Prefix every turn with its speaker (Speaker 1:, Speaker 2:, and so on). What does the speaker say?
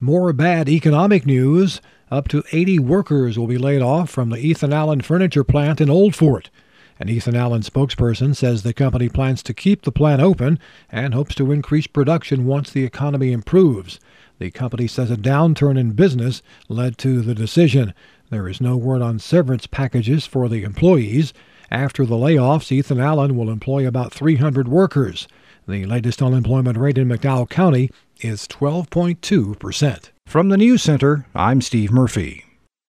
Speaker 1: More bad economic news. Up to 80 workers will be laid off from the Ethan Allen furniture plant in Old Fort. An Ethan Allen spokesperson says the company plans to keep the plant open and hopes to increase production once the economy improves. The company says a downturn in business led to the decision. There is no word on severance packages for the employees. After the layoffs, Ethan Allen will employ about 300 workers. The latest unemployment rate in McDowell County is 12.2%. From the News Center, I'm Steve Murphy.